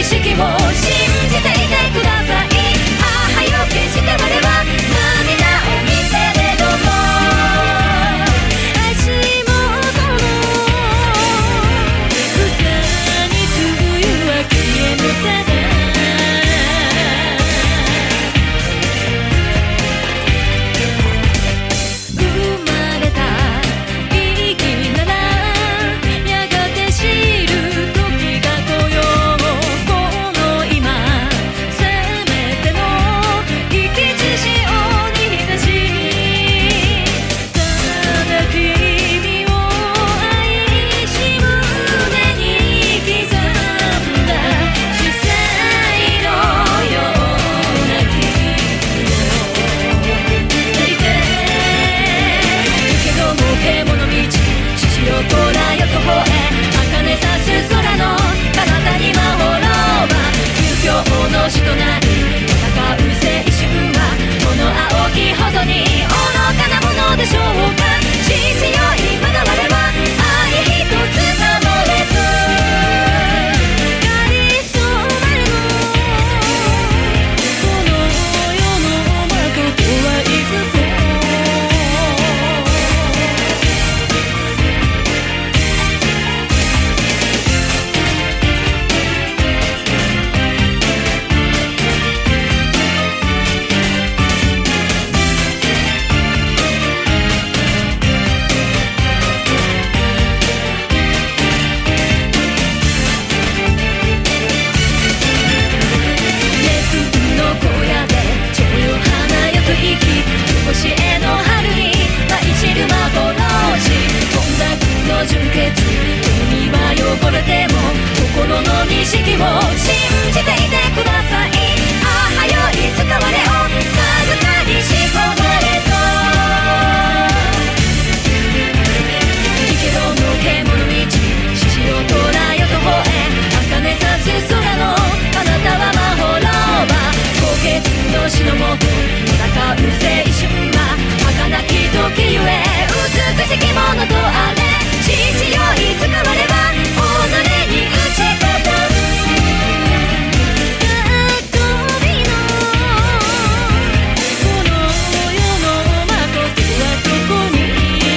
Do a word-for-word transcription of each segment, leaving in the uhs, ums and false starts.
識を信じていてください。母よ決して我は涙を見せれども足元の草に梅雨は消えぬさだ。生まれた意義ならやがて知る時が来よう。この今せめての生き血潮に浸しただ君を愛し胸に刻んだ主催のような傷を抱いてけども獣道獅子よ虎よと吠え茜さす空の彼方に魔法ローバ遊興の死となり戦う青春はこの青きほどに愚かなものでしょうか。父よ今だ我は愛一つ守れずかりそまれのこの世の誠はいずこ星への春に舞い散る幻音楽の純潔海は汚れても心の認識を信じていてください。母よいつか我を授かりし込まれと生けどの獣道獅子よ虎よと吠え茜さす空のあなたは魔法ローバ高潔の死のもと戦う青春は儚き時ゆえ美しきものとあれ父よいつか我は己に打ち勝たぬ喜びのこの世の誠はそこに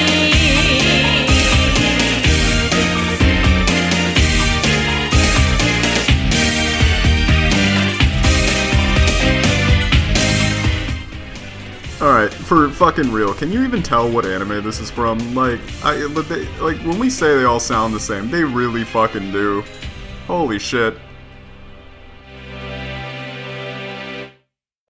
Alright, for fucking real, can you even tell what anime this is from? Like, I, they, like when we say they all sound the same, they really fucking do. Holy shit.